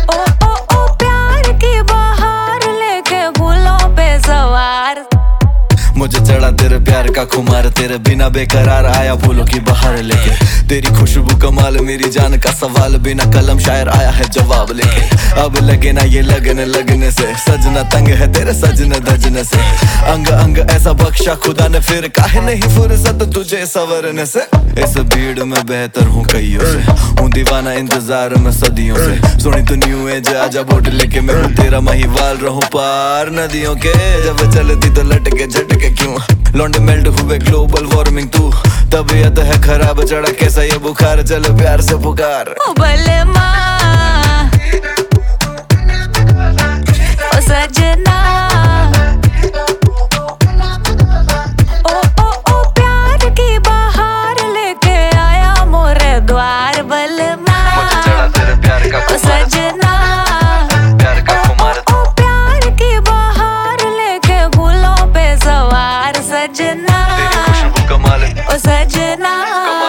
ओ ओ ओ प्यार की बहार लेके फूलों पे सवार। मुझे चढ़ा तेरे प्यार का खुमार, तेरे बिना बेकरार आया फूलों की बहार लेके। तेरी खुशबू कमाल, मेरी जान का सवाल, बिना कलम शायर आया है जवाब लेके। अब लगे ना ये लगने से, सजना तंग है तेरे सजने धजने से। अंग अंग ऐसा बख्शा खुदा ने, फिर काहे नहीं फुर्सत तुझे संवरने से। इस भीड़ में बेहतर हूँ कईयों से, हूँ दीवाना इंतजार में सदियों से। सुनी तो न्यू एज आजा बोट लेके, मैं हूँ तेरा महिवाल रहूं पार नदियों के। जब चलती तो लटके झटके क्यों, लौंडे मेल्ट हुए ग्लोबल वार्मिंग तू। तबीयत है खराब, चढ़ा कैसा ये बुखार, चल प्यार से पुकार। भले माँ ओ सजना, ओ ओ ओ प्यार की बहार लेके आया मोरे द्वार। भले माँ ओ सजना, प्यार का खुमार, ओ प्यार की बहार लेके फूलों पे सवार। सजना तेरी खुशबू कमाल, ओ सजना।